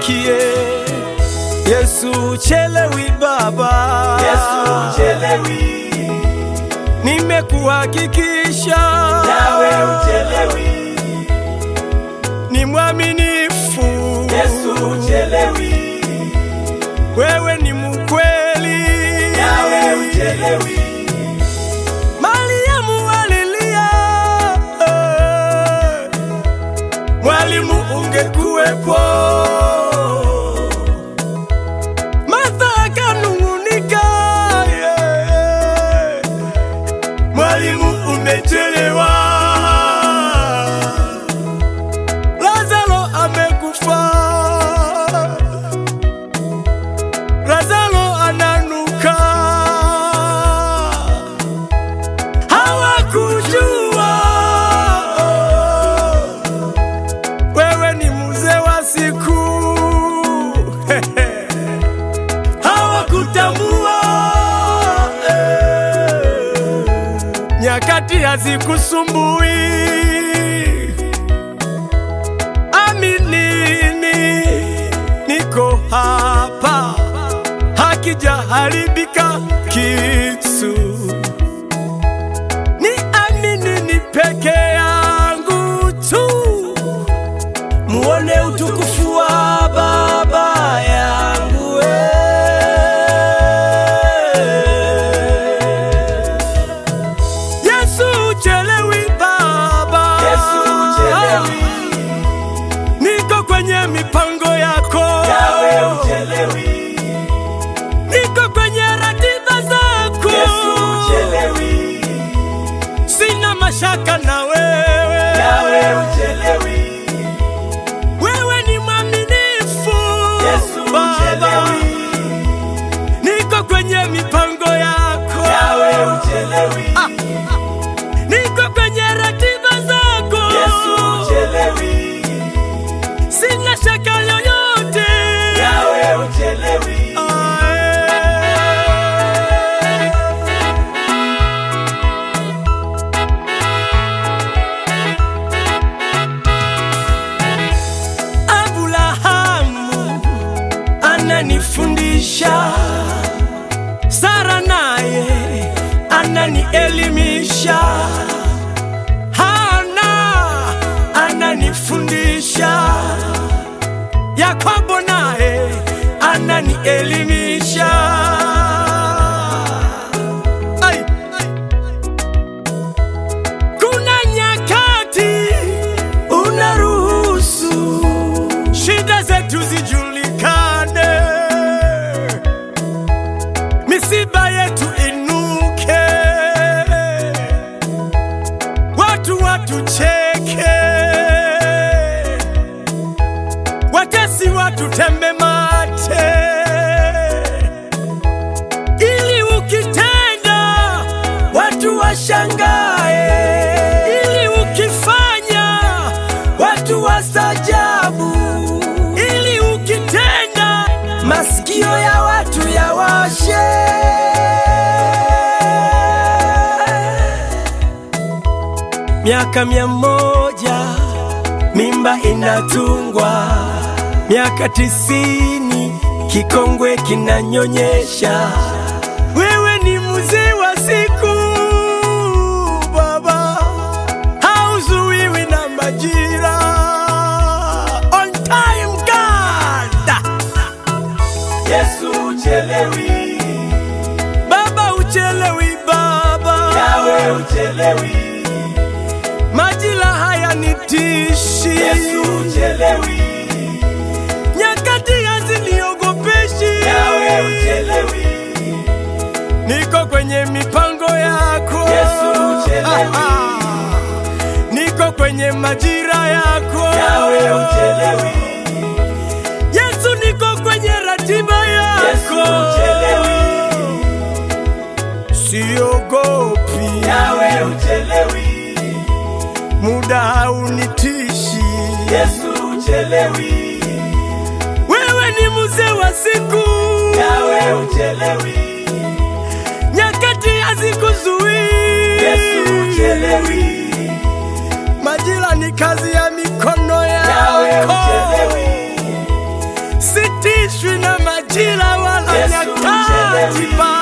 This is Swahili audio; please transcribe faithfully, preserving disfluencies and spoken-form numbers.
nisikie. Yesu uchelewi Baba, Yesu uchelewi, nimekuhakikisha nawe uchelewi, ni mwaminifu. Yesu uchelewi, wewe ni mkweli, nawe uchelewi. Mariamu alilia, mwalimu ungekuwepo. Martha akanung'unika, yeah, mwalimu umechelewa. Lazaro amekufa, Lazaro ananuka. Hawakujua wewe ni mzee wa siku. Hawakutambua nyakati hazikusumbui. Aminini, niko hapa, hakijaharibika kitu. Ni amini ni peke yangu tu, muone utukufu wa Baba yangu. Yesu uchelewi Baba, Yesu uchelewi, niko kwenye mipango yako. nawe uchelewi, Niko kwenye ratiba zako. Yesu uchelewi, Sina mashaka na wewe, nawe uchelewi, wewe ni mwaminifu. Yesu Baba, uchelewi, niko kwenye mipango yako. nawe uchelewi, Ah, niko kwenye ratiba zako. Yesu uchelewi, Sina shaka yoyote, nawe uchelewi. Ah, eh. Abrahamu ananifundisha, Sara naye ananielimisha, Hana ananifundisha, Yakobo naye ananielimisha. Ai. Kuna nyakati unaruhusu shida zetu zijulikane, misiba yetu inuke, watu watucheke, watesi watutembe mate, ili ukitenda watu washangae, ili ukifanya watu wastajabu, ili ukitenda masikio ya watu yawashe. Miaka mia moja mimba inatungwa, miaka tisini kikongwe kinanyonyesha. Wewe ni mzee wa siku Baba, hauzuiwi na majira. On time God, Yesu uchelewi, Baba uchelewi Baba, nawe uchelewi, majira haya nitishi. Yesu uchelewi, Nyakati haziniogopeshi, nawe uchelewi, niko kwenye mipango yako. Yesu uchelewi, niko kwenye majira yako. nawe uchelewi, Yesu, niko kwenye ratiba yako. Yesu uchelewi, siogopi, nawe uchelewi, muda haunitishi. Yesu uchelewi, wewe ni mzee wa siku, nawe uchelewi, nyakati hazikuzuii. Yesu uchelewi, majira ni kazi ya mikono nawe yako. uchelewi, Jipa